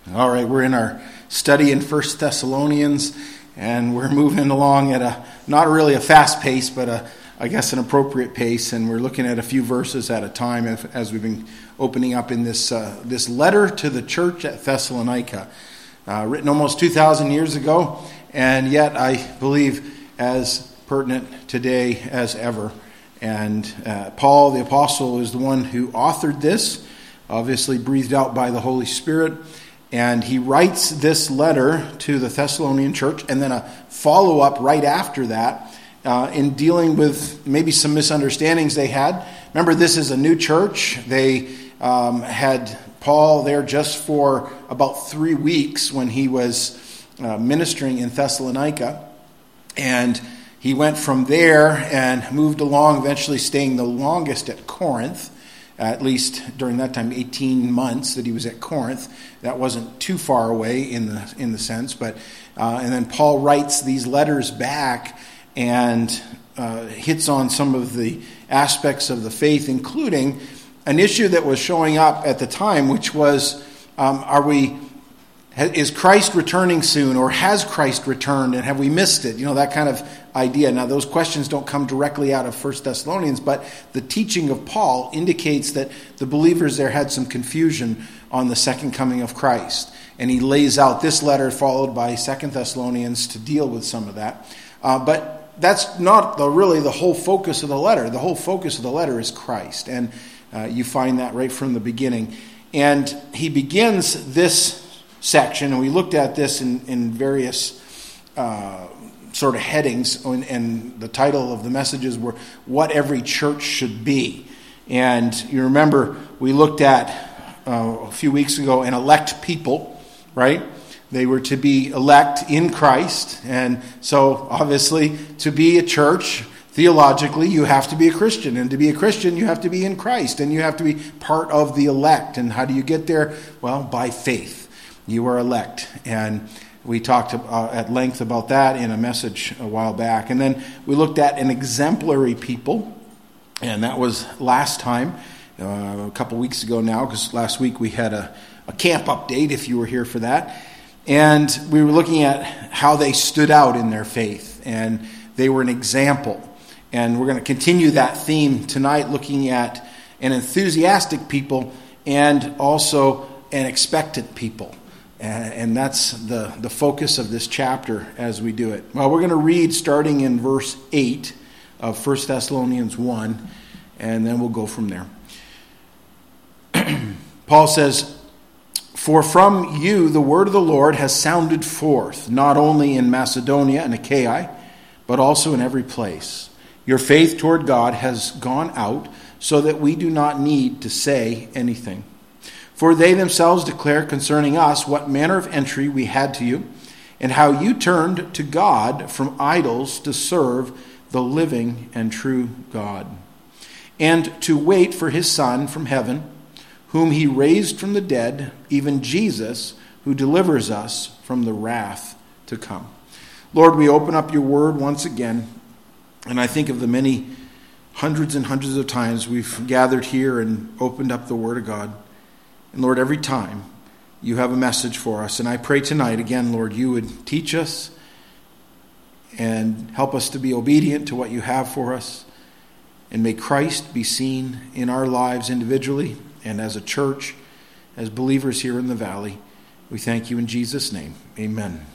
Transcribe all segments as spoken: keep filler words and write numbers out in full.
All right, we're in our study in First Thessalonians, and we're moving along at a, not really a fast pace, but a, I guess an appropriate pace, and we're looking at a few verses at a time as we've been opening up in this uh, this letter to the church at Thessalonica, uh, written almost two thousand years ago, and yet I believe as pertinent today as ever. And uh, Paul, the apostle, is the one who authored this, obviously breathed out by the Holy Spirit. And he writes this letter to the Thessalonian church, and then a follow-up right after that uh, in dealing with maybe some misunderstandings they had. Remember, this is a new church. They um, had Paul there just for about three weeks when he was uh, ministering in Thessalonica. And he went from there and moved along, eventually staying the longest at Corinth. At least during that time, eighteen months that he was at Corinth. That wasn't too far away in the in the sense, but uh, and then Paul writes these letters back and uh, hits on some of the aspects of the faith, including an issue that was showing up at the time, which was, um, are we? Is Christ returning soon, or has Christ returned, and have we missed it? You know, that kind of idea. Now, those questions don't come directly out of First Thessalonians, but the teaching of Paul indicates that the believers there had some confusion on the second coming of Christ. And he lays out this letter followed by Second Thessalonians to deal with some of that. Uh, but that's not the, really the whole focus of the letter. The whole focus of the letter is Christ. And uh, you find that right from the beginning. And he begins this section, and we looked at this in, in various uh, sort of headings, and, and the title of the messages were What Every Church Should Be. And you remember we looked at uh, a few weeks ago an elect people, right? They were to be elect in Christ, and so obviously to be a church, theologically, you have to be a Christian, and to be a Christian, you have to be in Christ, and you have to be part of the elect. And how do you get there? Well, by faith. You are elect, and we talked uh, at length about that in a message a while back. And then we looked at an exemplary people, and that was last time, uh, a couple weeks ago now, because last week we had a, a camp update, if you were here for that. And we were looking at how they stood out in their faith, and they were an example. And we're going to continue that theme tonight, looking at an enthusiastic people and also an expectant people. And that's the, the focus of this chapter as we do it. Well, we're going to read starting in verse eight of First Thessalonians one, and then we'll go from there. Paul says, "For from you the word of the Lord has sounded forth, not only in Macedonia and Achaia, but also in every place. Your faith toward God has gone out, so that we do not need to say anything. For they themselves declare concerning us what manner of entry we had to you, and how you turned to God from idols to serve the living and true God, and to wait for his Son from heaven, whom he raised from the dead, even Jesus, who delivers us from the wrath to come." Lord, we open up your word once again, and I think of the many hundreds and hundreds of times we've gathered here and opened up the word of God. And Lord, every time you have a message for us. And I pray tonight, again, Lord, you would teach us and help us to be obedient to what you have for us. And may Christ be seen in our lives individually and as a church, as believers here in the valley. We thank you in Jesus' name. Amen.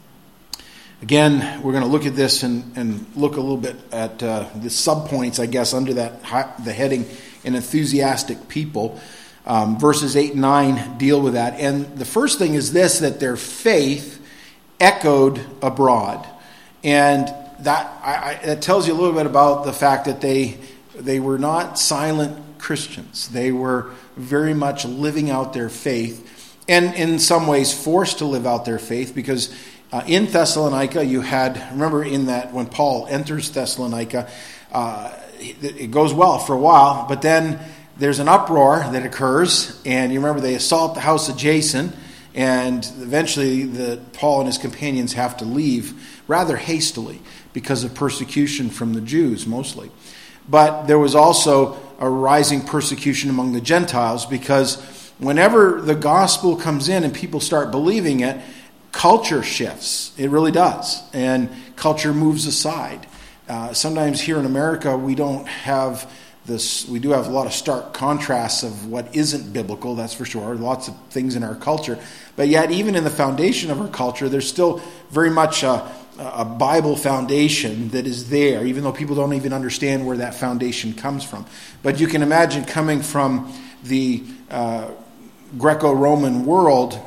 Again, we're going to look at this and, and look a little bit at uh, the subpoints, I guess, under that the heading, an enthusiastic people. Um, verses eight and nine deal with that. And the first thing is this, that their faith echoed abroad. And that, I, I, that tells you a little bit about the fact that they, they were not silent Christians. They were very much living out their faith, and in some ways forced to live out their faith, because uh, in Thessalonica you had, remember in that when Paul enters Thessalonica, uh, it, it goes well for a while, but then there's an uproar that occurs, and you remember they assault the house of Jason, and eventually the Paul and his companions have to leave rather hastily because of persecution from the Jews mostly. But there was also a rising persecution among the Gentiles because whenever the gospel comes in and people start believing it, culture shifts. It really does. And culture moves aside. Uh, sometimes here in America, we don't have this, we do have a lot of stark contrasts of what isn't biblical, that's for sure. Lots of things in our culture. But yet, even in the foundation of our culture, there's still very much a, a Bible foundation that is there, even though people don't even understand where that foundation comes from. But you can imagine coming from the uh, Greco-Roman world,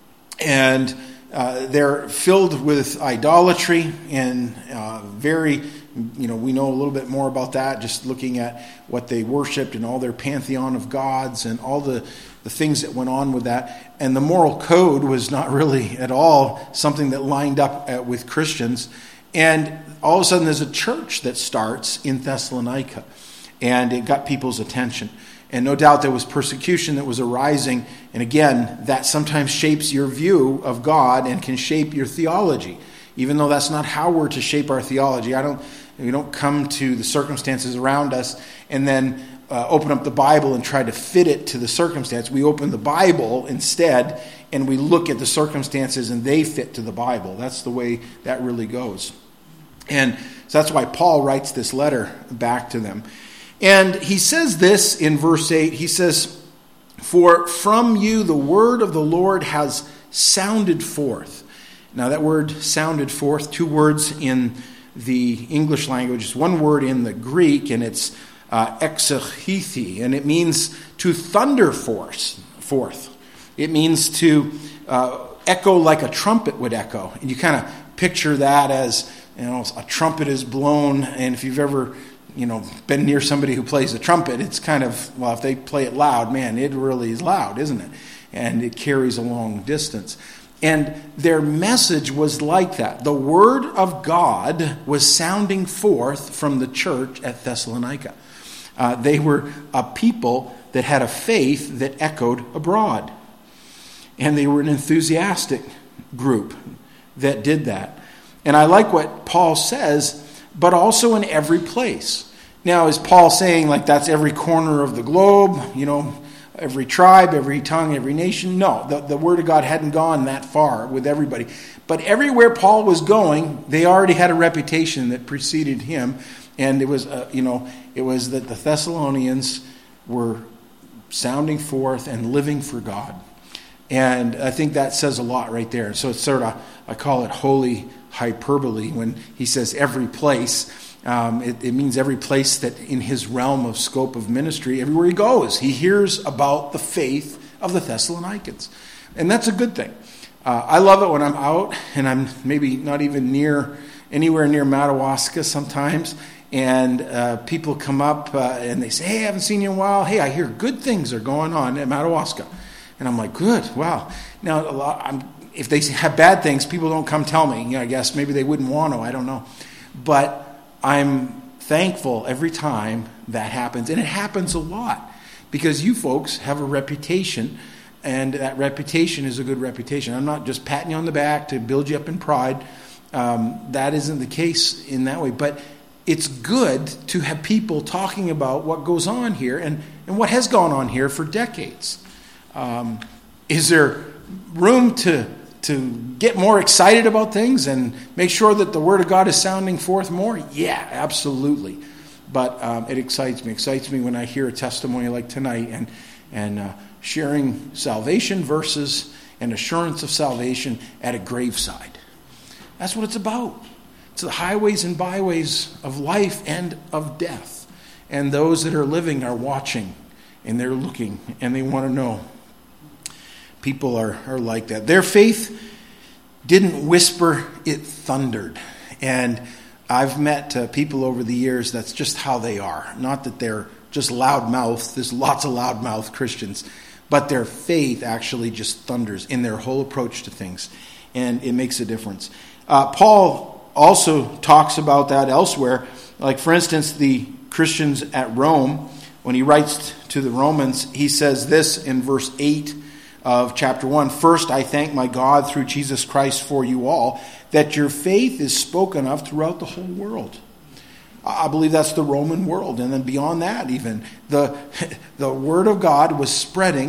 and uh, they're filled with idolatry and uh, very, you know, we know a little bit more about that just looking at what they worshipped and all their pantheon of gods and all the, the things that went on with that. And the moral code was not really at all something that lined up uh, with Christians. And all of a sudden there's a church that starts in Thessalonica, and it got people's attention. And no doubt there was persecution that was arising. And again, that sometimes shapes your view of God and can shape your theology. Even though that's not how we're to shape our theology. I don't, we don't come to the circumstances around us and then uh, open up the Bible and try to fit it to the circumstance. We open the Bible instead, and we look at the circumstances and they fit to the Bible. That's the way that really goes. And so that's why Paul writes this letter back to them. And he says this in verse eight. He says, "For from you the word of the Lord has sounded forth." Now that word sounded forth, two words in the English language, is one word in the Greek, and it's uh, exegethi, and it means to thunder forth. forth. It means to uh, echo like a trumpet would echo. And you kind of picture that as, you know, a trumpet is blown, and if you've ever, you know, been near somebody who plays a trumpet, it's kind of, well, if they play it loud, man, it really is loud, isn't it? And it carries a long distance. And their message was like that. The word of God was sounding forth from the church at Thessalonica. Uh, they were a people that had a faith that echoed abroad. And they were an enthusiastic group that did that. And I like what Paul says, but also in every place. Now, is Paul saying like that's every corner of the globe, you know, every tribe, every tongue, every nation? No, the, the word of God hadn't gone that far with everybody. But everywhere Paul was going, they already had a reputation that preceded him. And it was, uh, you know, it was that the Thessalonians were sounding forth and living for God. And I think that says a lot right there. So it's sort of, I call it holy hyperbole when he says every place. Um, it, it means every place that in his realm of scope of ministry, everywhere he goes, he hears about the faith of the Thessalonians. And that's a good thing. Uh, I love it when I'm out and I'm maybe not even near anywhere near Madawaska sometimes, and uh, people come up uh, and they say, "Hey, I haven't seen you in a while. Hey, I hear good things are going on at Madawaska." And I'm like, good, wow. Now, a lot, I'm, if they have bad things, people don't come tell me. You know, I guess maybe they wouldn't want to. I don't know. But I'm thankful every time that happens. And it happens a lot because you folks have a reputation, and that reputation is a good reputation. I'm not just patting you on the back to build you up in pride. Um, that isn't the case in that way. But it's good to have people talking about what goes on here and, and what has gone on here for decades. Um, is there room to to get more excited about things and make sure that the Word of God is sounding forth more? Yeah, absolutely. But um, it excites me. It excites me when I hear a testimony like tonight and, and uh, sharing salvation verses and assurance of salvation at a graveside. That's what it's about. It's the highways and byways of life and of death. And those that are living are watching and they're looking and they want to know. People are, are like that. Their faith didn't whisper, it thundered. And I've met uh, people over the years, that's just how they are. Not that they're just loudmouthed. There's lots of loudmouth Christians. But their faith actually just thunders in their whole approach to things. And it makes a difference. Uh, Paul also talks about that elsewhere. Like, for instance, the Christians at Rome, when he writes to the Romans, he says this in verse eight of chapter one. "First, I thank my God through Jesus Christ for you all, that your faith is spoken of throughout the whole world." I believe that's the Roman world. And then beyond that even, the, the word of God was spreading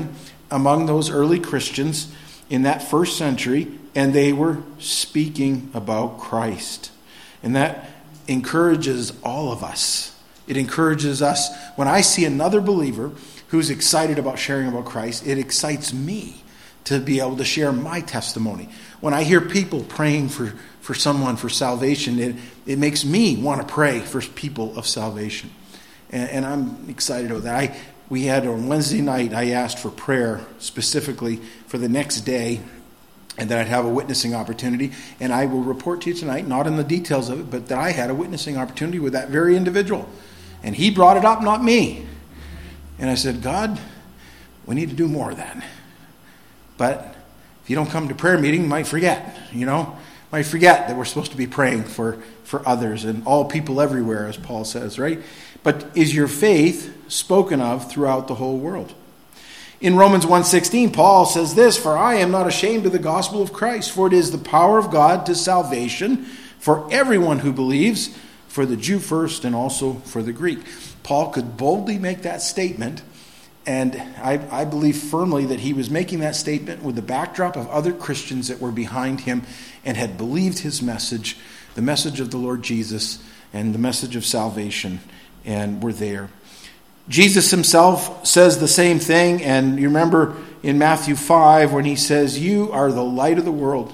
among those early Christians in that first century, and they were speaking about Christ. And that encourages all of us. It encourages us. When I see another believer who's excited about sharing about Christ, it excites me to be able to share my testimony. When I hear people praying for, for someone for salvation, it, it makes me want to pray for people of salvation. And, and I'm excited about that. I, we had on Wednesday night, I asked for prayer specifically for the next day, and that I'd have a witnessing opportunity. And I will report to you tonight, not in the details of it, but that I had a witnessing opportunity with that very individual. And he brought it up, not me. And I said, God, we need to do more of that. But if you don't come to prayer meeting, you might forget, you know. Might forget that we're supposed to be praying for, for others and all people everywhere, as Paul says, right? But is your faith spoken of throughout the whole world? In Romans one sixteen, Paul says this, "For I am not ashamed of the gospel of Christ, for it is the power of God to salvation for everyone who believes, for the Jew first and also for the Greek." Paul could boldly make that statement, and I, I believe firmly that he was making that statement with the backdrop of other Christians that were behind him and had believed his message, the message of the Lord Jesus and the message of salvation, and were there. Jesus himself says the same thing, and you remember in Matthew five when he says, "You are the light of the world.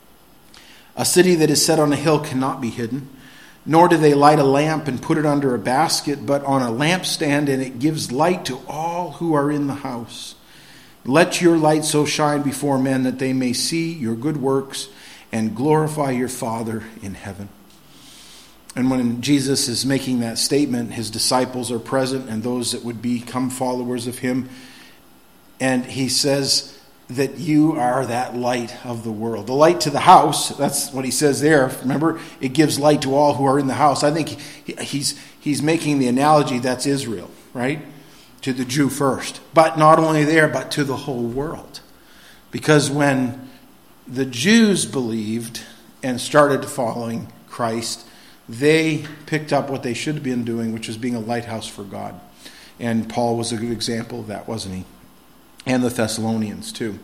A city that is set on a hill cannot be hidden, nor do they light a lamp and put it under a basket, but on a lampstand, and it gives light to all who are in the house. Let your light so shine before men that they may see your good works and glorify your Father in heaven." And when Jesus is making that statement, his disciples are present and those that would become followers of him. And he says that you are that light of the world. The light to the house, that's what he says there. Remember, it gives light to all who are in the house. I think he's, he's making the analogy that's Israel, right? To the Jew first. But not only there, but to the whole world. Because when the Jews believed and started following Christ, they picked up what they should have been doing, which was being a lighthouse for God. And Paul was a good example of that, wasn't he? And the Thessalonians too.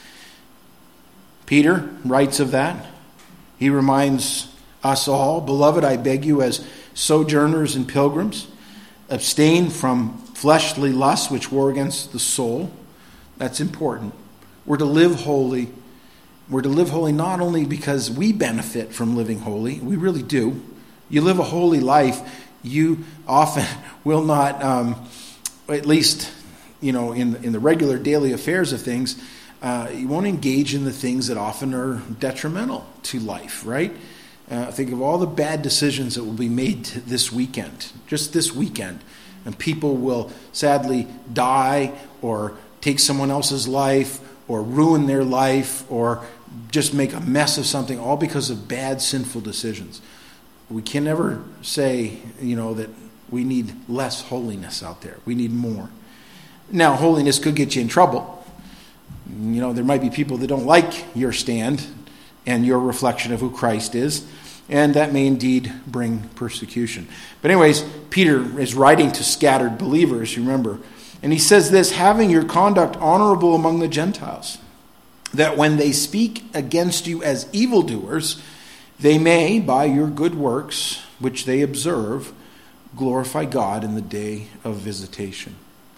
Peter writes of that. He reminds us all, "Beloved, I beg you as sojourners and pilgrims, abstain from fleshly lusts which war against the soul." That's important. We're to live holy. We're to live holy not only because we benefit from living holy. We really do. You live a holy life, you often will not, um, at least, you know, in in the regular daily affairs of things, uh, you won't engage in the things that often are detrimental to life, right? Uh, think of all the bad decisions that will be made this weekend, just this weekend, and people will sadly die or take someone else's life or ruin their life or just make a mess of something, all because of bad, sinful decisions. We can never say, you know, that we need less holiness out there. We need more. Now, holiness could get you in trouble. You know, there might be people that don't like your stand and your reflection of who Christ is, and that may indeed bring persecution. But anyways, Peter is writing to scattered believers, you remember, and he says this, "Having your conduct honorable among the Gentiles, that when they speak against you as evildoers, they may, by your good works, which they observe, glorify God in the day of visitation."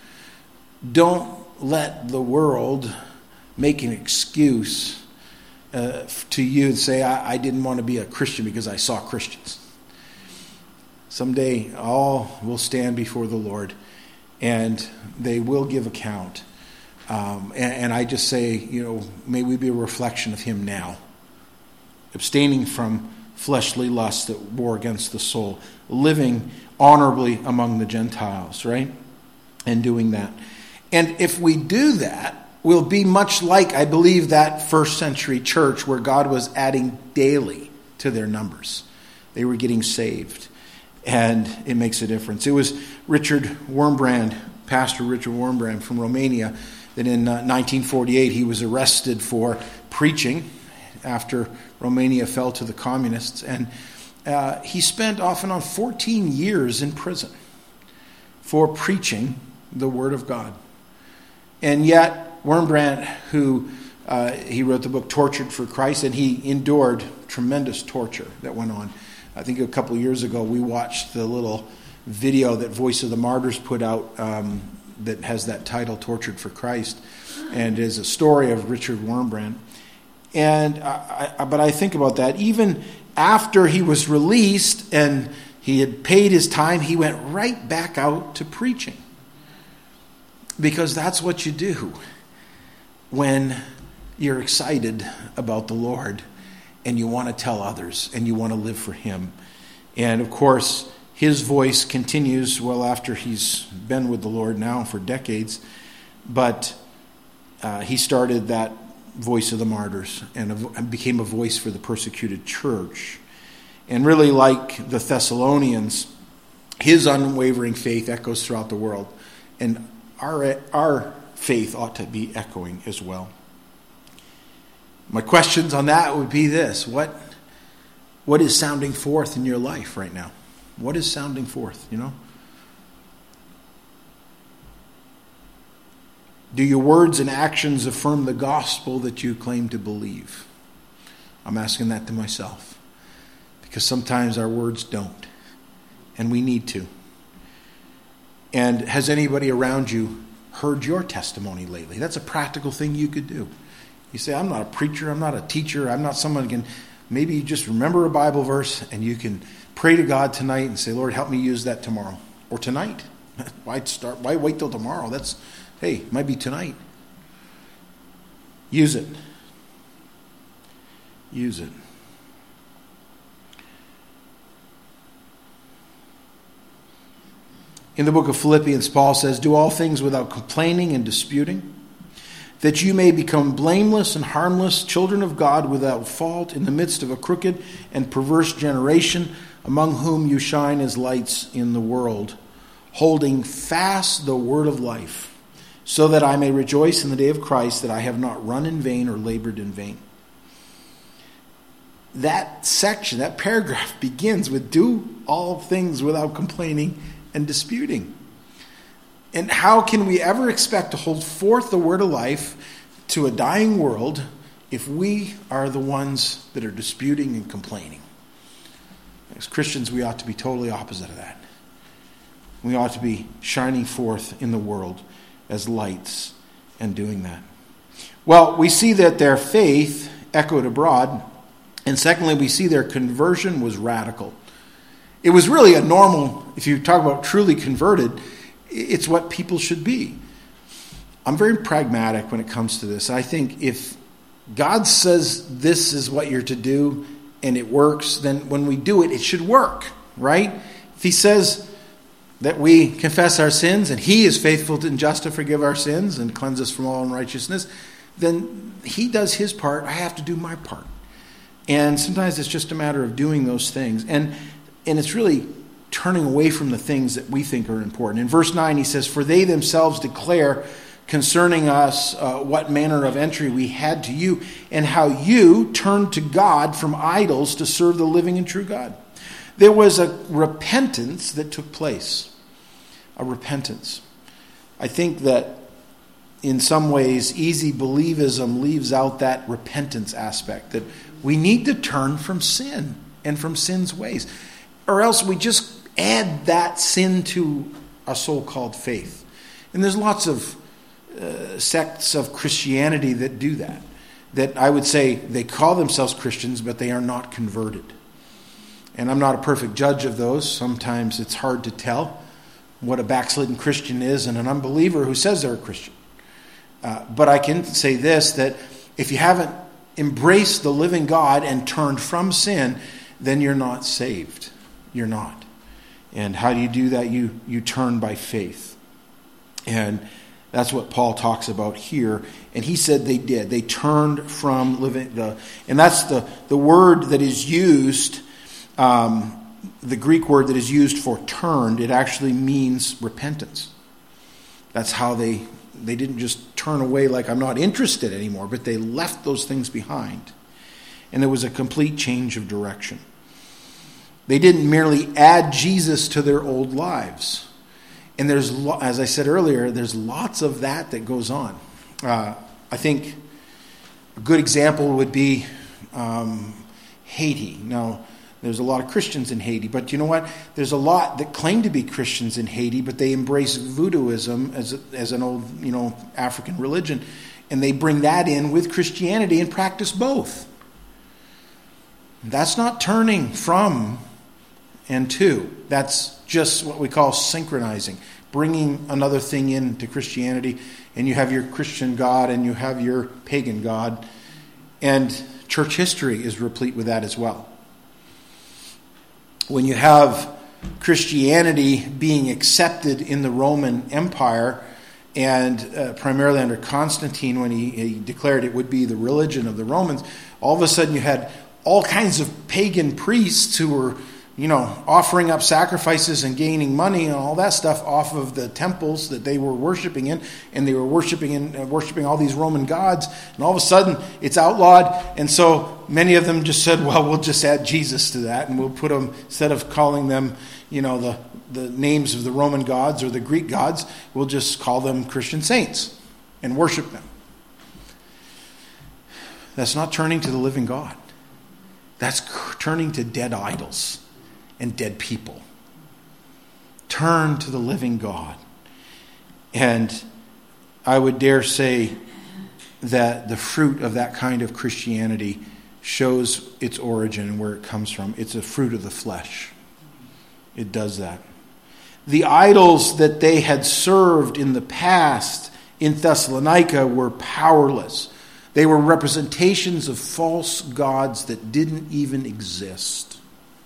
Don't let the world make an excuse uh, to you and say, I, I didn't want to be a Christian because I saw Christians. Someday all will stand before the Lord and they will give account. Um, and, and I just say, you know, may we be a reflection of him now. Abstaining from fleshly lusts that war against the soul. Living honorably among the Gentiles, right? And doing that. And if we do that, we'll be much like, I believe, that first century church where God was adding daily to their numbers. They were getting saved. And it makes a difference. It was Richard Wurmbrand, Pastor Richard Wurmbrand from Romania, that in uh, nineteen forty-eight he was arrested for preaching after Romania fell to the communists. And uh, he spent off and on fourteen years in prison for preaching the Word of God. And yet, Wurmbrand, who uh, he wrote the book Tortured for Christ, and he endured tremendous torture that went on. I think a couple of years ago we watched the little video that Voice of the Martyrs put out um, that has that title, Tortured for Christ, and is a story of Richard Wurmbrand. And I, I, but I think about that. Even after he was released and he had paid his time, he went right back out to preaching. Because that's what you do when you're excited about the Lord and you want to tell others and you want to live for Him. And of course, his voice continues well after he's been with the Lord now for decades. But uh, he started that Voice of the Martyrs and, a, and became a voice for the persecuted church. And really, like the Thessalonians, his unwavering faith echoes throughout the world. And our, our faith ought to be echoing as well. My questions on that would be this. What, what is sounding forth in your life right now? What is sounding forth, you know? Do your words and actions affirm the gospel that you claim to believe? I'm asking that to myself. Because sometimes our words don't. And we need to. And has anybody around you heard your testimony lately? That's a practical thing you could do. You say, I'm not a preacher, I'm not a teacher, I'm not someone who can... Maybe you just remember a Bible verse and you can pray to God tonight and say, Lord, help me use that tomorrow. Or tonight. Why start? Why wait till tomorrow? That's, hey, it might be tonight. Use it. Use it. In the book of Philippians, Paul says, do all things without complaining and disputing, that you may become blameless and harmless, children of God without fault in the midst of a crooked and perverse generation, among whom you shine as lights in the world, holding fast the word of life, so that I may rejoice in the day of Christ, that I have not run in vain or labored in vain. That section, that paragraph begins with do all things without complaining and disputing. And how can we ever expect to hold forth the word of life to a dying world if we are the ones that are disputing and complaining? As Christians, we ought to be totally opposite of that. We ought to be shining forth in the world as lights and doing that. Well, we see that their faith echoed abroad. And secondly, we see their conversion was radical. It was really a normal, if you talk about truly converted, it's what people should be. I'm very pragmatic when it comes to this. I think if God says this is what you're to do and it works, then when we do it, it should work, right? If He says that we confess our sins and He is faithful and just to forgive our sins and cleanse us from all unrighteousness, then He does His part. I have to do my part. And sometimes it's just a matter of doing those things. And and it's really turning away from the things that we think are important. In verse nine, he says, for they themselves declare concerning us uh, what manner of entry we had to you, and how you turned to God from idols to serve the living and true God. There was a repentance that took place. A repentance. I think that in some ways, easy believism leaves out that repentance aspect, that we need to turn from sin and from sin's ways. Or else we just add that sin to a so-called faith. And there's lots of uh, sects of Christianity that do that. That I would say they call themselves Christians, but they are not converted. And I'm not a perfect judge of those. Sometimes it's hard to tell what a backslidden Christian is and an unbeliever who says they're a Christian. Uh, but I can say this, that if you haven't embraced the living God and turned from sin, then you're not saved. You're not. And how do you do that? You you turn by faith. And that's what Paul talks about here. And he said they did. They turned from living the and that's the, the word that is used, um, the Greek word that is used for turned, it actually means repentance. That's how they they didn't just turn away like I'm not interested anymore, but they left those things behind. And there was a complete change of direction. They didn't merely add Jesus to their old lives. And there's, as I said earlier, there's lots of that that goes on. Uh, I think a good example would be um, Haiti. Now, there's a lot of Christians in Haiti, but you know what? There's a lot that claim to be Christians in Haiti, but they embrace voodooism as a, as an old, you know, African religion, and they bring that in with Christianity and practice both. That's not turning from and to. That's just what we call synchronizing, bringing another thing into Christianity, and you have your Christian God and you have your pagan God, and church history is replete with that as well. When you have Christianity being accepted in the Roman Empire, and uh, primarily under Constantine, when he, he declared it would be the religion of the Romans, all of a sudden you had all kinds of pagan priests who were, you know, offering up sacrifices and gaining money and all that stuff off of the temples that they were worshiping in, and they were worshiping in uh, worshiping all these Roman gods, and all of a sudden it's outlawed, and so many of them just said, well, we'll just add Jesus to that, and we'll put them, instead of calling them, you know, the, the names of the Roman gods or the Greek gods, we'll just call them Christian saints and worship them. That's not turning to the living God. That's turning to dead idols and dead people. Turn to the living God. And I would dare say that the fruit of that kind of Christianity shows its origin and where it comes from. It's a fruit of the flesh. It does that. The idols that they had served in the past in Thessalonica were powerless. They were representations of false gods that didn't even exist.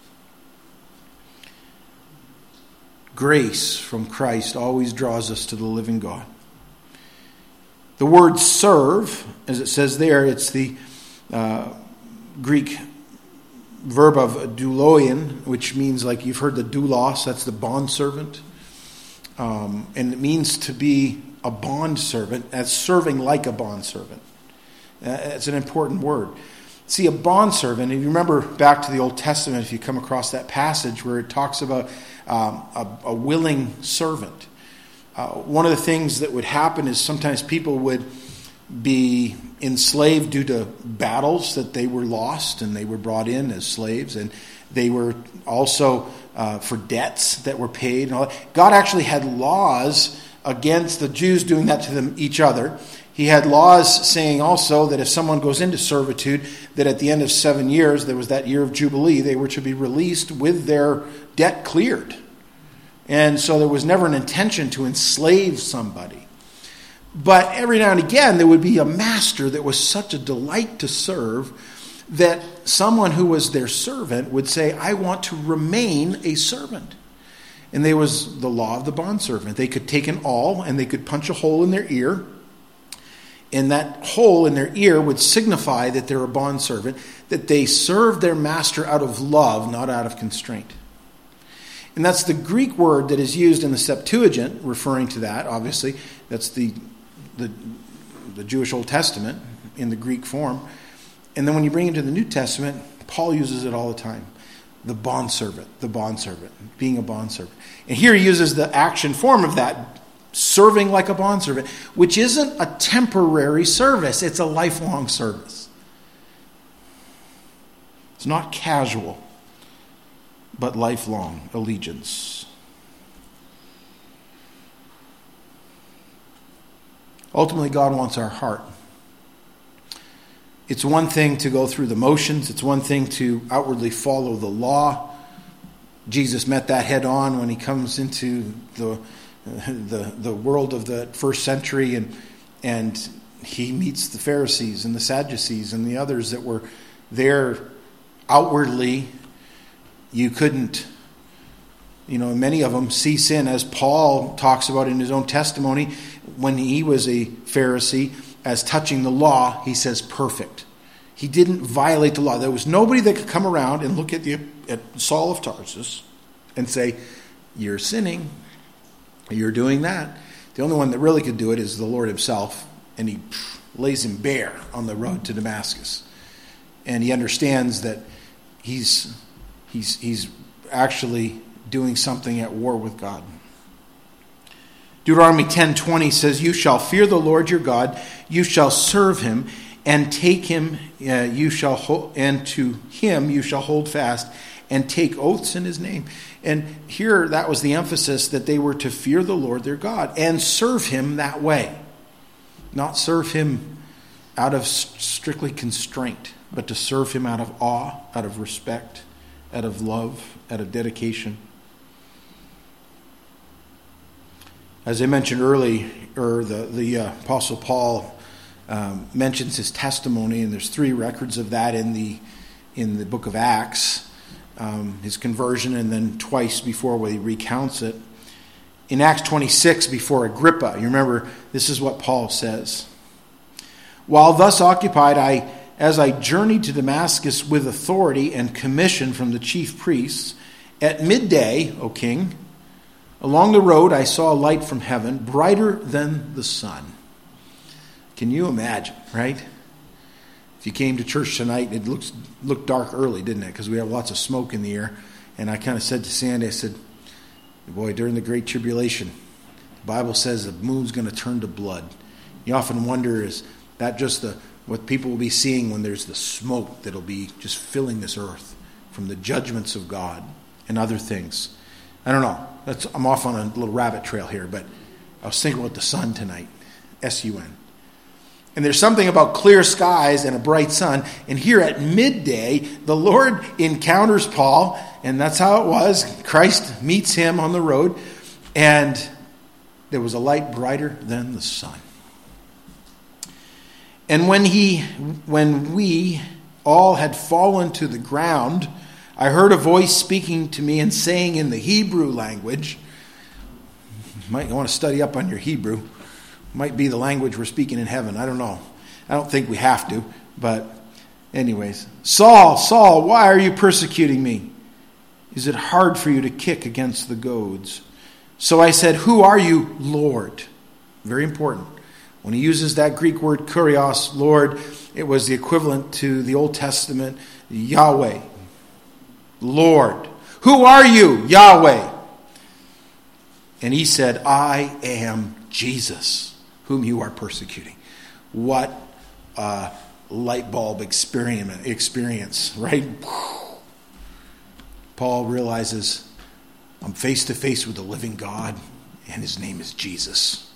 Grace from Christ always draws us to the living God. The word serve, as it says there, it's the uh, Greek verb of douloion, which means, like you've heard the doulos, that's the bondservant. Um, and it means to be a bondservant, as serving like a bondservant. It's an important word. See, a bondservant, if you remember back to the Old Testament, if you come across that passage where it talks about um, a, a willing servant, uh, one of the things that would happen is sometimes people would be enslaved due to battles that they were lost, and they were brought in as slaves, and they were also uh, for debts that were paid. And all that. God actually had laws against the Jews doing that to them each other. He had laws saying also that if someone goes into servitude, that at the end of seven years, there was that year of Jubilee, they were to be released with their debt cleared. And so there was never an intention to enslave somebody. But every now and again, there would be a master that was such a delight to serve that someone who was their servant would say, I want to remain a servant. And there was the law of the bondservant. They could take an awl and they could punch a hole in their ear. And that hole in their ear would signify that they're a bondservant, that they serve their master out of love, not out of constraint. And that's the Greek word that is used in the Septuagint, referring to that, obviously. That's the, the, the Jewish Old Testament in the Greek form. And then when you bring it to the New Testament, Paul uses it all the time. The bondservant, the bondservant, being a bondservant. And here he uses the action form of that, serving like a bondservant, which isn't a temporary service. It's a lifelong service. It's not casual, but lifelong allegiance. Ultimately, God wants our heart. It's one thing to go through the motions. It's one thing to outwardly follow the law. Jesus met that head on when he comes into the the the world of the first century, and and he meets the Pharisees and the Sadducees and the others that were there outwardly. You couldn't, you know, many of them see sin, as Paul talks about in his own testimony when he was a Pharisee, as touching the law, he says perfect. He didn't violate the law. There was nobody that could come around and look at the at Saul of Tarsus and say, you're sinning. You're doing that. The only one that really could do it is the Lord himself, and he pff, lays him bare on the road to Damascus. And he understands that he's he's he's actually doing something at war with God. Deuteronomy ten twenty says, "You shall fear the Lord your God, you shall serve him, and take him, uh, you shall ho- and to him you shall hold fast, and take oaths in his name." And here that was the emphasis, that they were to fear the Lord their God and serve him that way. Not serve him out of strictly constraint, but to serve him out of awe, out of respect, out of love, out of dedication. As I mentioned earlier, the, the uh, Apostle Paul um, mentions his testimony, and there's three records of that in the in the book of Acts. Um, his conversion, and then twice before where he recounts it. In Acts twenty-six, before Agrippa, you remember, this is what Paul says. "While thus occupied, I, as I journeyed to Damascus with authority and commission from the chief priests, at midday, O king, along the road I saw a light from heaven, brighter than the sun." Can you imagine, right? If you came to church tonight, it looks looked dark early, didn't it? Because we have lots of smoke in the air. And I kind of said to Sandy, I said, boy, during the Great Tribulation, the Bible says the moon's going to turn to blood. You often wonder, is that just the what people will be seeing when there's the smoke that'll be just filling this earth from the judgments of God and other things? I don't know. That's, I'm off on a little rabbit trail here, but I was thinking about the sun tonight. S U N. And there's something about clear skies and a bright sun. And here at midday, the Lord encounters Paul. And that's how it was. Christ meets him on the road. And there was a light brighter than the sun. And when he, when we all had fallen to the ground, I heard a voice speaking to me and saying in the Hebrew language, you might want to study up on your Hebrew. Might be the language we're speaking in heaven. I don't know. I don't think we have to. But anyways. "Saul, Saul, why are you persecuting me? Is it hard for you to kick against the goads?" So I said, "Who are you, Lord?" Very important. When he uses that Greek word kurios, Lord, it was the equivalent to the Old Testament Yahweh. Lord. "Who are you, Yahweh?" And he said, "I am Jesus, whom you are persecuting." What a light bulb experience, experience, right? Paul realizes, I'm face to face with the living God, and his name is Jesus.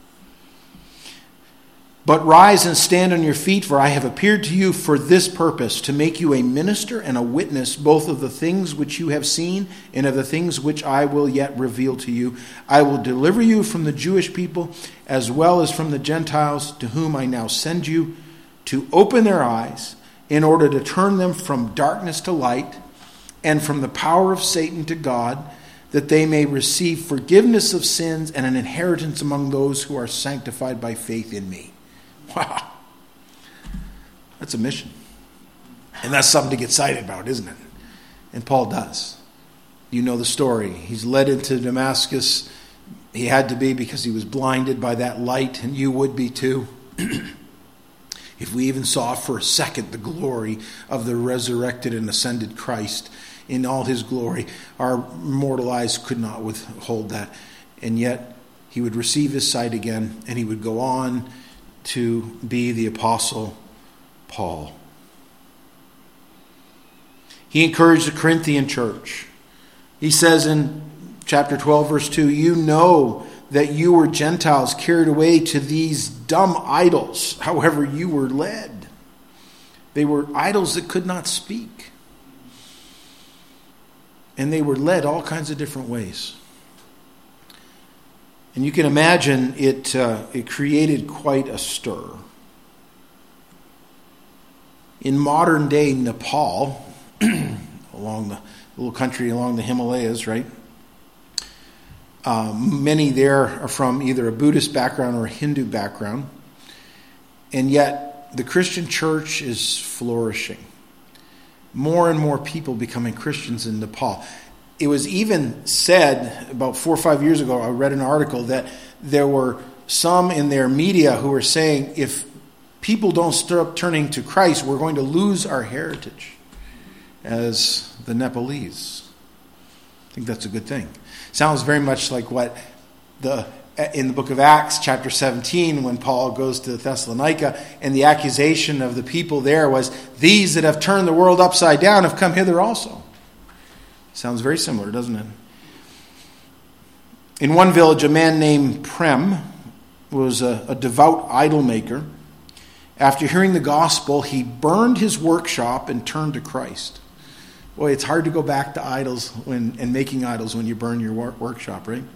"But rise and stand on your feet, for I have appeared to you for this purpose, to make you a minister and a witness both of the things which you have seen and of the things which I will yet reveal to you. I will deliver you from the Jewish people as well as from the Gentiles, to whom I now send you, to open their eyes in order to turn them from darkness to light and from the power of Satan to God, that they may receive forgiveness of sins and an inheritance among those who are sanctified by faith in me." Wow. That's a mission. And that's something to get excited about, isn't it? And Paul does. You know the story. He's led into Damascus. He had to be, because he was blinded by that light, and you would be too. If we even saw for a second the glory of the resurrected and ascended Christ in all his glory, our mortal eyes could not withhold that. And yet he would receive his sight again, and he would go on to be the Apostle Paul. He encouraged the Corinthian church. He says in chapter twelve, verse two, "You know that you were Gentiles carried away to these dumb idols, however you were led." They were idols that could not speak. And they were led all kinds of different ways. And you can imagine it, uh, it created quite a stir. In modern day Nepal, along the little country along the Himalayas, right? Um, many there are from either a Buddhist background or a Hindu background. And yet the Christian church is flourishing. More and more people becoming Christians in Nepal. It was even said about four or five years ago, I read an article that there were some in their media who were saying, if people don't start turning to Christ, we're going to lose our heritage as the Nepalese. I think that's a good thing. Sounds very much like what the in the book of Acts, chapter seventeen, when Paul goes to Thessalonica, and the accusation of the people there was, these that have turned the world upside down have come hither also. Sounds very similar, doesn't it? In one village, a man named Prem was a, a devout idol maker. After hearing the gospel, he burned his workshop and turned to Christ. Boy, it's hard to go back to idols when, and making idols when you burn your work, workshop, right?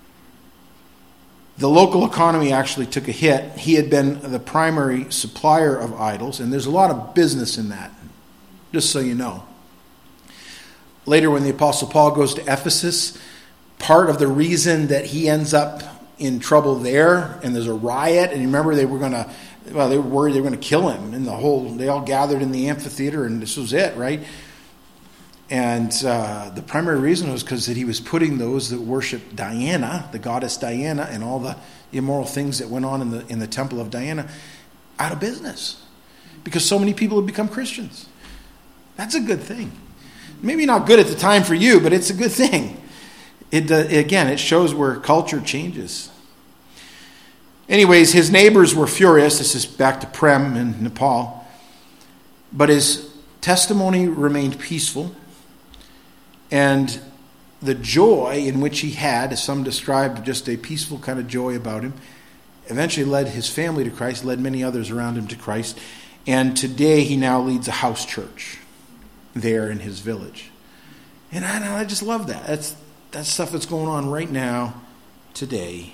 The local economy actually took a hit. He had been the primary supplier of idols, and there's a lot of business in that, just so you know. Later, when the Apostle Paul goes to Ephesus, part of the reason that he ends up in trouble there, and there's a riot, and you remember they were going to, well, they were worried they were going to kill him, and the whole, they all gathered in the amphitheater, and this was it, right? And uh, the primary reason was because that he was putting those that worship Diana, the goddess Diana, and all the immoral things that went on in the in the temple of Diana, out of business, because so many people have become Christians. That's a good thing. Maybe not good at the time for you, but it's a good thing. It uh, again, it shows where culture changes. Anyways, his neighbors were furious. This is back to Prem in Nepal, but his testimony remained peaceful. And the joy in which he had, as some described, just a peaceful kind of joy about him, eventually led his family to Christ, led many others around him to Christ. And today he now leads a house church there in his village. And I, I just love that. That's, that's stuff that's going on right now, today.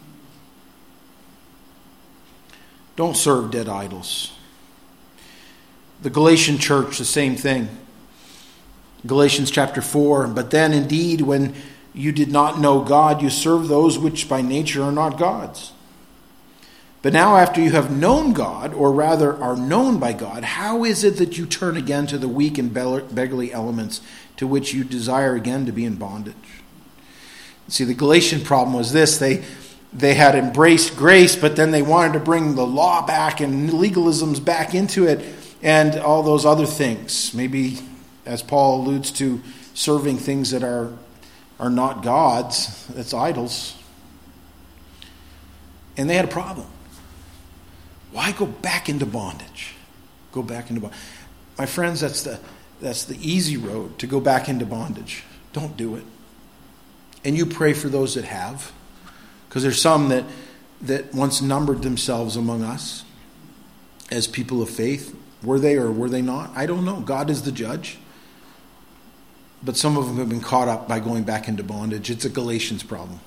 Don't serve dead idols. The Galatian church, the same thing. Galatians chapter four, but then indeed when you did not know God, you served those which by nature are not gods. But now after you have known God, or rather are known by God, how is it that you turn again to the weak and beggarly elements to which you desire again to be in bondage? See, the Galatian problem was this. They, they had embraced grace, but then they wanted to bring the law back and legalisms back into it and all those other things. Maybe, as Paul alludes to, serving things that are are not gods, that's idols. And they had a problem. Why go back into bondage? Go back into bondage. My friends, that's the that's the easy road, to go back into bondage. Don't do it. And you pray for those that have, because there's some that that once numbered themselves among us as people of faith. Were they or were they not? I don't know. God is the judge. But some of them have been caught up by going back into bondage. It's a Galatians problem.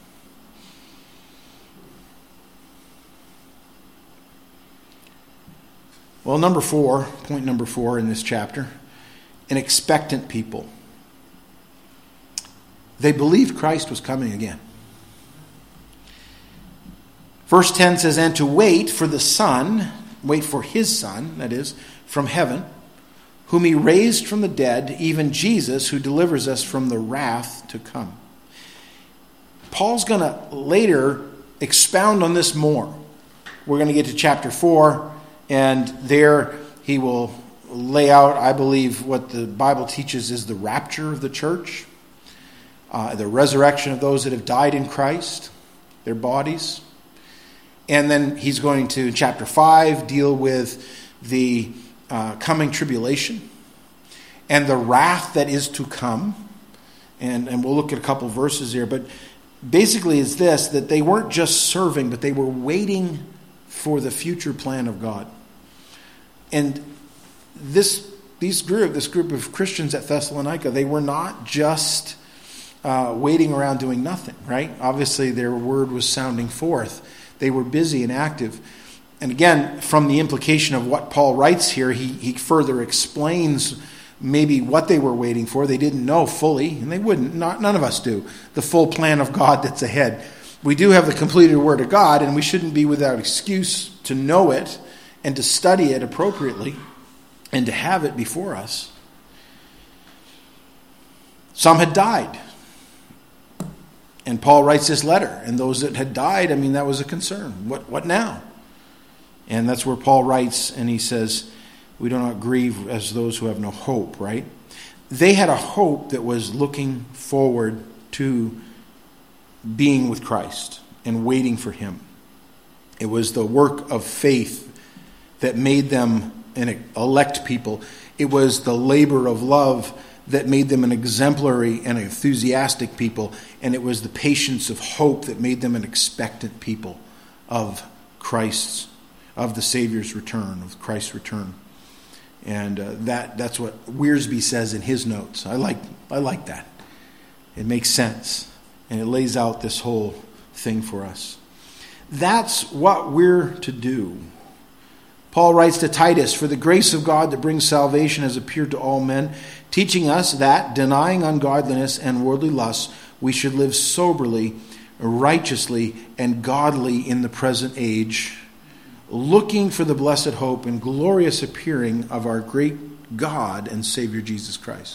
Well, number four, point number four in this chapter, an expectant people. They believed Christ was coming again. Verse ten says, and to wait for the Son, wait for his Son, that is, from heaven, whom he raised from the dead, even Jesus, who delivers us from the wrath to come. Paul's going to later expound on this more. We're going to get to chapter four, and there he will lay out, I believe, what the Bible teaches is the rapture of the church, uh, the resurrection of those that have died in Christ, their bodies. And then he's going to, chapter five, deal with the Uh, coming tribulation and the wrath that is to come. And, and we'll look at a couple verses here. But basically it's this, that they weren't just serving, but they were waiting for the future plan of God. And this these group, this group of Christians at Thessalonica, they were not just uh, waiting around doing nothing, right? Obviously their word was sounding forth. They were busy and active. And again, from the implication of what Paul writes here, he, he further explains maybe what they were waiting for. They didn't know fully, and they wouldn't. Not, none of us do. The full plan of God that's ahead. We do have the completed Word of God, and we shouldn't be without excuse to know it and to study it appropriately and to have it before us. Some had died. And Paul writes this letter. And those that had died, I mean, that was a concern. What, what now? And that's where Paul writes, and he says, we do not grieve as those who have no hope, right? They had a hope that was looking forward to being with Christ. and waiting for him. It was the work of faith that made them an elect people. It was the labor of love that made them an exemplary and enthusiastic people. And it was the patience of hope that made them an expectant people of Christ's, of the Savior's return, of Christ's return. And uh, that that's what Wiersbe says in his notes. I like I like that. It makes sense. And it lays out this whole thing for us. That's what we're to do. Paul writes to Titus, "For the grace of God that brings salvation has appeared to all men, teaching us that, denying ungodliness and worldly lusts, we should live soberly, righteously, and godly in the present age, looking for the blessed hope and glorious appearing of our great God and Savior Jesus Christ."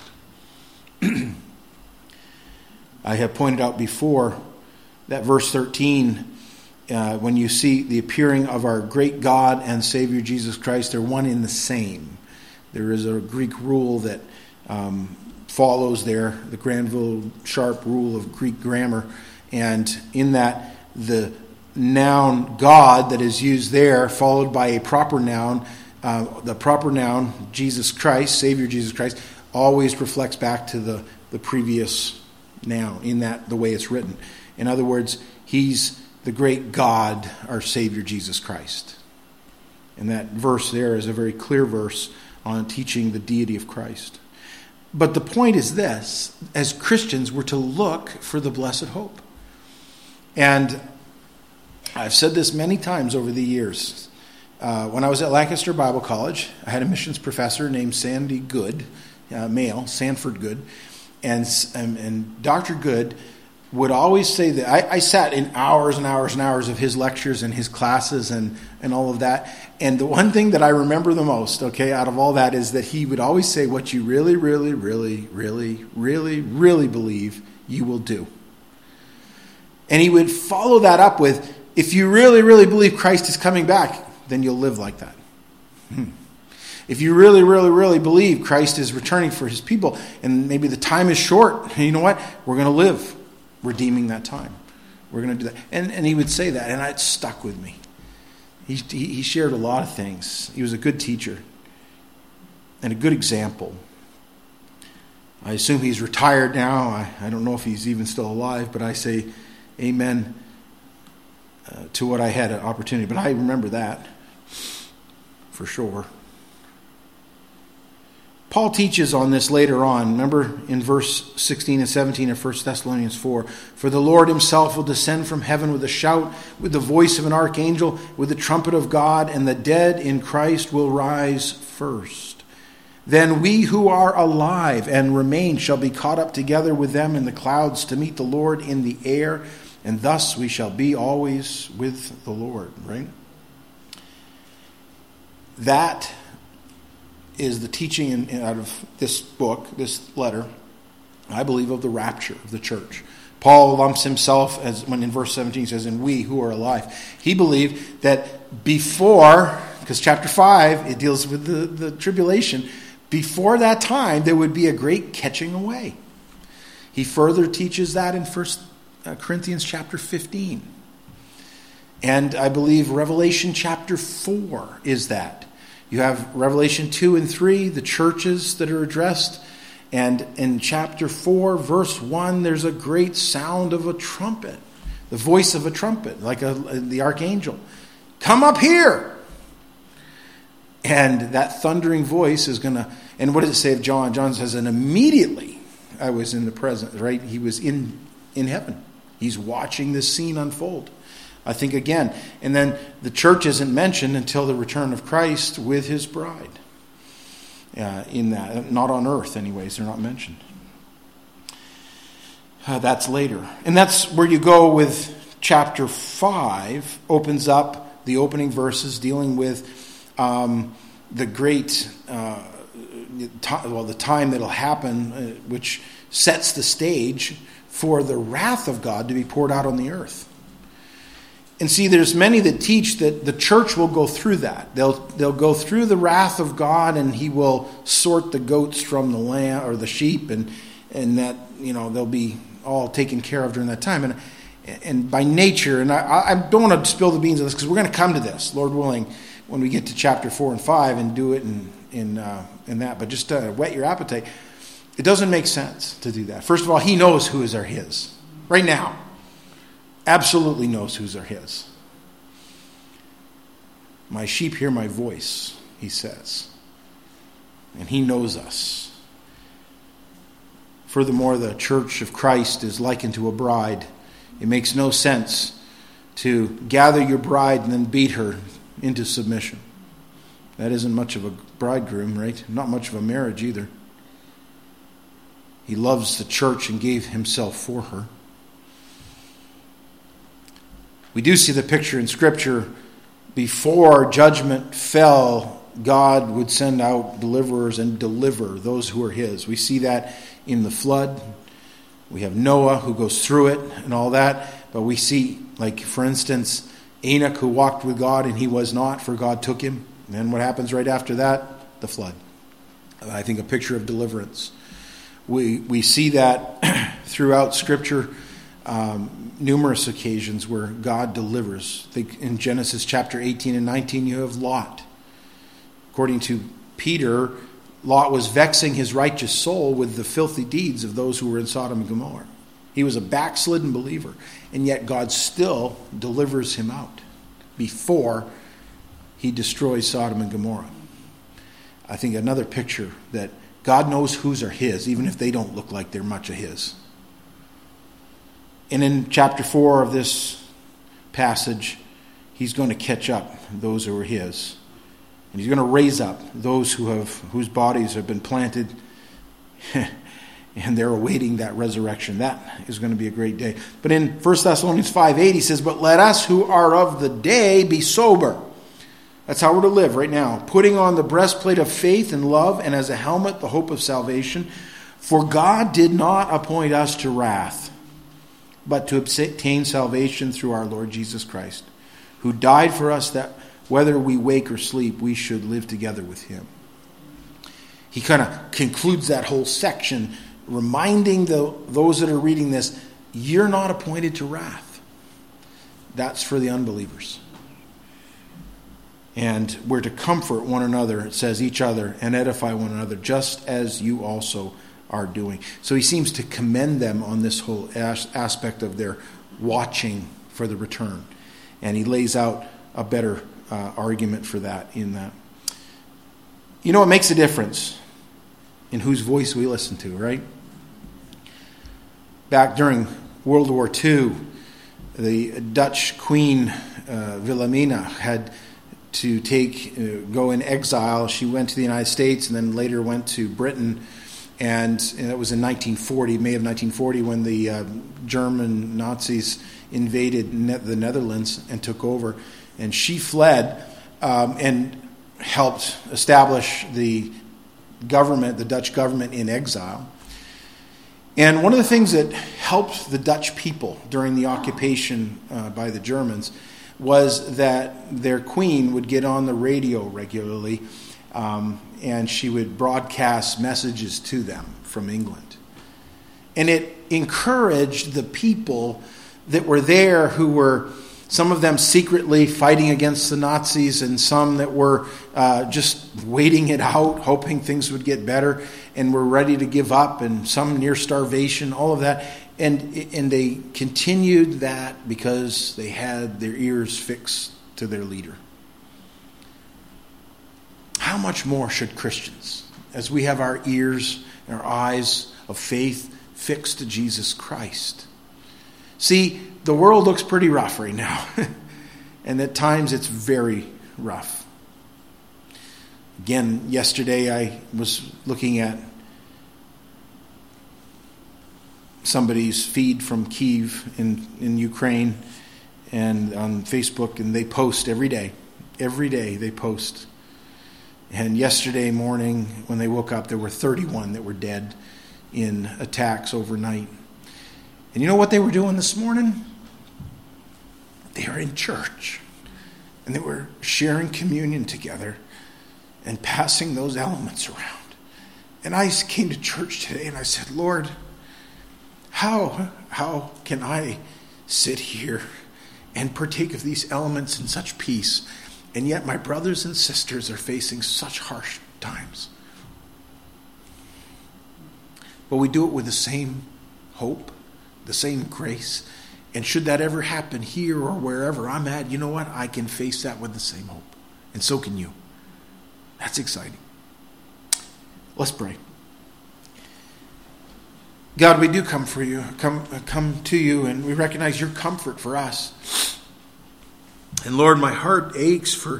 I have pointed out before that verse thirteen, uh, when you see the appearing of our great God and Savior Jesus Christ, they're one in the same. There is a Greek rule that um, follows there, the Granville Sharp rule of Greek grammar, and in that the noun God that is used there, followed by a proper noun, uh, the proper noun, Jesus Christ, Savior Jesus Christ, always reflects back to the, the previous noun, in that the way it's written. In other words, he's the great God, our Savior Jesus Christ. And that verse there is a very clear verse on teaching the deity of Christ. But the point is this: as Christians, we're to look for the blessed hope. And I've said this many times over the years. Uh, when I was at Lancaster Bible College, I had a missions professor named Sandy Good, uh, male, Sanford Good. And, and, and Doctor Good would always say that I, I sat in hours and hours and hours of his lectures and his classes and, and all of that. And the one thing that I remember the most, okay, out of all that is that he would always say, what you really, really, really, really, really, really believe, you will do. And he would follow that up with, if you really, really believe Christ is coming back, then you'll live like that. Hmm. If you really, really, really believe Christ is returning for his people, and maybe the time is short, you know what? We're going to live redeeming that time. We're going to do that. And, and he would say that, and it stuck with me. He, he shared a lot of things. He was a good teacher and a good example. I assume he's retired now. I, I don't know if he's even still alive, but I say amen uh, to what I had an opportunity. But I remember that for sure. Paul teaches on this later on. Remember in verse sixteen and seventeen of First Thessalonians four. For the Lord himself will descend from heaven with a shout, with the voice of an archangel, with the trumpet of God, and the dead in Christ will rise first. Then we who are alive and remain shall be caught up together with them in the clouds to meet the Lord in the air, and thus we shall be always with the Lord. Right? That is the teaching in, in, out of this book, this letter, I believe, of the rapture of the church. Paul lumps himself, as when in verse seventeen he says, and we who are alive. He believed that before, because chapter five, it deals with the, the tribulation, before that time there would be a great catching away. He further teaches that in First Corinthians chapter fifteen. And I believe Revelation chapter four is that. You have Revelation two and three, the churches that are addressed. And in chapter four, verse one, there's a great sound of a trumpet. The voice of a trumpet, like a, the archangel. Come up here! And that thundering voice is going to... And what does it say of John? John says, and immediately I was in the presence, right? He was in, in heaven. He's watching this scene unfold. I think again, and then the church isn't mentioned until the return of Christ with his bride. Uh, in that, not on earth anyways, they're not mentioned. Uh, that's later. And that's where you go with chapter five, opens up the opening verses dealing with um, the great, uh, time, well, the time that'll happen, uh, which sets the stage for the wrath of God to be poured out on the earth. And see, there's many that teach that the church will go through that. They'll they'll go through the wrath of God, and he will sort the goats from the lamb or the sheep, and and that, you know, they'll be all taken care of during that time. And And by nature, and I, I don't want to spill the beans on this because we're going to come to this, Lord willing, when we get to chapter four and five and do it in in, uh, in that. But just to whet your appetite, it doesn't make sense to do that. First of all, he knows who is our his. Right now. Absolutely knows who's are his. My sheep hear my voice, he says. And he knows us. Furthermore, the church of Christ is likened to a bride. It makes no sense to gather your bride and then beat her into submission. That isn't much of a bridegroom, right? Not much of a marriage either. He loves the church and gave himself for her. We do see the picture in Scripture. Before judgment fell, God would send out deliverers and deliver those who are his. We see that in the flood. We have Noah who goes through it and all that. But we see, like, for instance, Enoch who walked with God and he was not, for God took him. And then what happens right after that? The flood. I think a picture of deliverance. We we see that throughout Scripture, um, numerous occasions where God delivers. I think in Genesis chapter eighteen and nineteen, you have Lot. According to Peter, Lot was vexing his righteous soul with the filthy deeds of those who were in Sodom and Gomorrah. He was a backslidden believer, and yet God still delivers him out before he destroys Sodom and Gomorrah. I think another picture that God knows whose are his, even if they don't look like they're much of his. And in chapter four of this passage, he's going to catch up those who are his. And he's going to raise up those who have whose bodies have been planted and they're awaiting that resurrection. That is going to be a great day. But in First Thessalonians five eight, he says, "But let us who are of the day be sober." That's how we're to live right now. "Putting on the breastplate of faith and love, and as a helmet the hope of salvation. For God did not appoint us to wrath, but to obtain salvation through our Lord Jesus Christ, who died for us that whether we wake or sleep, we should live together with him." He kind of concludes that whole section, reminding the, those that are reading this, you're not appointed to wrath. That's for the unbelievers. And we're to comfort one another, it says, each other, and edify one another, just as you also are doing. So he seems to commend them on this whole as- aspect of their watching for the return. And he lays out a better uh, argument for that in that. You know, it makes a difference in whose voice we listen to, right? Back during World War Two, the Dutch Queen uh, Wilhelmina had to take uh, go in exile. She went to the United States and then later went to Britain. And, and it was in nineteen forty, May of nineteen forty, when the uh, German Nazis invaded ne- the Netherlands and took over. And she fled um, and helped establish the government, the Dutch government, in exile. And one of the things that helped the Dutch people during the occupation uh, by the Germans was that their queen would get on the radio regularly, um, and she would broadcast messages to them from England. And it encouraged the people that were there, who were, some of them secretly fighting against the Nazis, and some that were uh, just waiting it out, hoping things would get better, and were ready to give up, and some near starvation, all of that. And and they continued that because they had their ears fixed to their leader. How much more should Christians, as we have our ears and our eyes of faith fixed to Jesus Christ? See, the world looks pretty rough right now. And at times it's very rough. Again, yesterday I was looking at somebody's feed from Kyiv in, in Ukraine and on Facebook, and they post every day. Every day they post. And yesterday morning when they woke up, there were thirty-one that were dead in attacks overnight. And you know what they were doing this morning? They were in church. And they were sharing communion together and passing those elements around. And I came to church today and I said, Lord, how, how can I sit here and partake of these elements in such peace. And yet my brothers and sisters are facing such harsh times. But we do it with the same hope, the same grace. And should that ever happen here or wherever I'm at, you know what? I can face that with the same hope. And so can you. That's exciting. Let's pray. God, we do come for you, come, come to you, and we recognize your comfort for us. And Lord, my heart aches for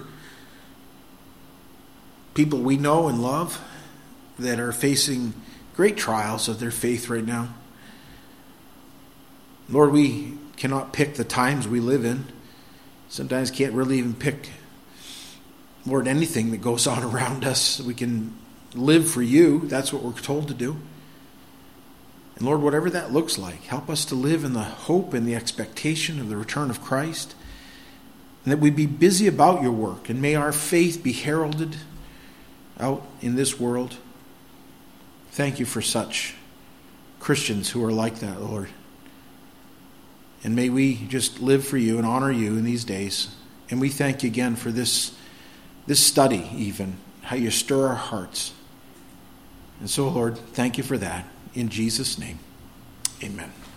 people we know and love that are facing great trials of their faith right now. Lord, we cannot pick the times we live in. Sometimes can't really even pick, Lord, anything that goes on around us. We can live for you. That's what we're told to do. And Lord, whatever that looks like, help us to live in the hope and the expectation of the return of Christ. And that we be busy about your work. And may our faith be heralded out in this world. Thank you for such Christians who are like that, Lord. And may we just live for you and honor you in these days. And we thank you again for this, this study even, how you stir our hearts. And so, Lord, thank you for that. In Jesus' name, amen.